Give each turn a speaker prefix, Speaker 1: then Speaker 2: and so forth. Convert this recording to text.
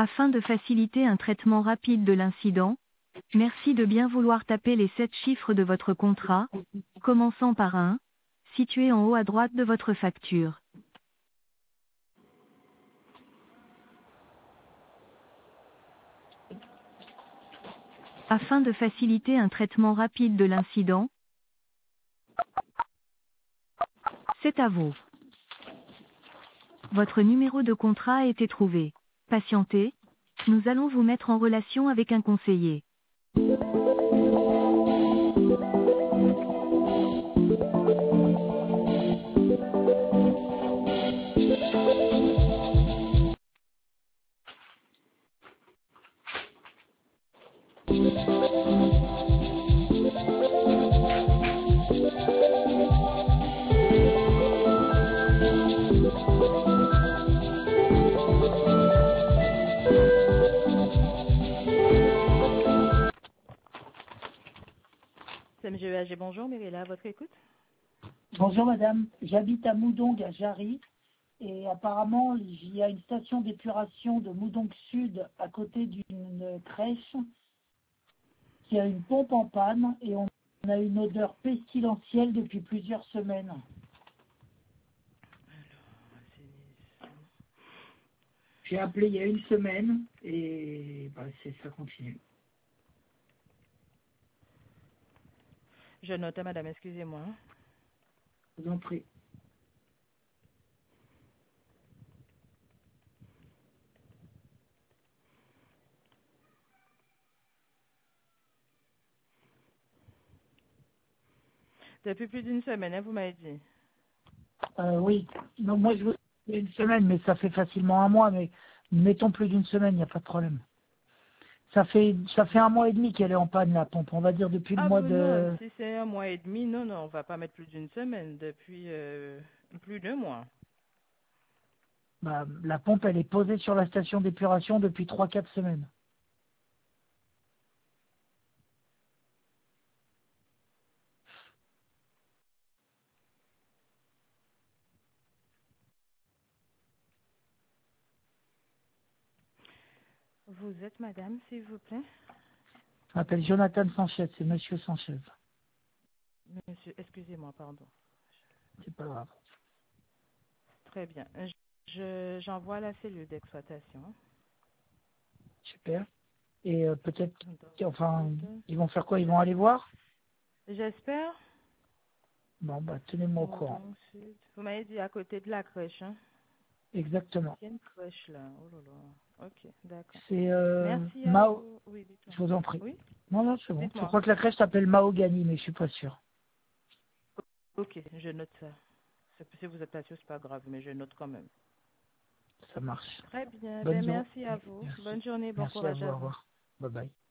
Speaker 1: Afin de faciliter un traitement rapide de l'incident, merci de bien vouloir taper les 7 chiffres de votre contrat, commençant par 1, situé en haut à droite de votre facture. Afin de faciliter un traitement rapide de l'incident, c'est à vous. Votre numéro de contrat a été trouvé. Patientez, nous allons vous mettre en relation avec un conseiller.
Speaker 2: CMGEAG, bonjour, Myrilla, à votre écoute.
Speaker 3: Bonjour madame, j'habite à Moudong à Jarry et apparemment il y a une station d'épuration de Moudong Sud à côté d'une crèche qui a une pompe en panne et on a une odeur pestilentielle depuis plusieurs semaines. J'ai appelé il y a une semaine et ça continue.
Speaker 2: Je note, madame, excusez-moi.
Speaker 3: Je vous en prie.
Speaker 2: Depuis plus d'une semaine, hein, vous m'avez dit.
Speaker 3: Oui, non, moi je veux une semaine, mais ça fait facilement un mois, mais mettons plus d'une semaine, il n'y a pas de problème. Ça fait un mois et demi qu'elle est en panne la pompe, on va dire depuis le
Speaker 2: Ah
Speaker 3: mois
Speaker 2: bon, non,
Speaker 3: de...
Speaker 2: si c'est un mois et demi, non, on va pas mettre plus d'une semaine, depuis plus d'un mois.
Speaker 3: La pompe elle est posée sur la station d'épuration depuis 3-4 semaines.
Speaker 2: Vous êtes madame, s'il vous plaît?
Speaker 3: Je m'appelle Jonathan Sanchez, c'est Monsieur Sanchez.
Speaker 2: Monsieur, excusez-moi, pardon.
Speaker 3: C'est pas grave.
Speaker 2: Très bien. J'envoie la cellule d'exploitation.
Speaker 3: Super. Et peut-être, enfin,
Speaker 2: Donc,
Speaker 3: ils vont faire quoi? Ils vont aller voir?
Speaker 2: j'espère.
Speaker 3: Bon, tenez-moi au courant.
Speaker 2: Moudon Sud. Vous m'avez dit à côté de la crèche, hein?
Speaker 3: Exactement.
Speaker 2: Il y a une crèche là. Oh là là. Ok, d'accord.
Speaker 3: C'est
Speaker 2: Merci à
Speaker 3: Mao...
Speaker 2: vous. Oui, dites-moi.
Speaker 3: Je vous en prie.
Speaker 2: Oui,
Speaker 3: Non, c'est bon. Je
Speaker 2: dites-moi.
Speaker 3: crois que la crèche s'appelle Mahogany, mais je suis pas sûr.
Speaker 2: Ok, je note ça. Si vous êtes pas sûr, c'est pas grave, mais je note quand même.
Speaker 3: Ça marche.
Speaker 2: Très bien.
Speaker 3: Bonne
Speaker 2: Ben,
Speaker 3: journée.
Speaker 2: merci à vous.
Speaker 3: Merci.
Speaker 2: Bonne journée, bon
Speaker 3: Merci à
Speaker 2: courage
Speaker 3: vous.
Speaker 2: à
Speaker 3: Au
Speaker 2: vous.
Speaker 3: revoir. Bye bye.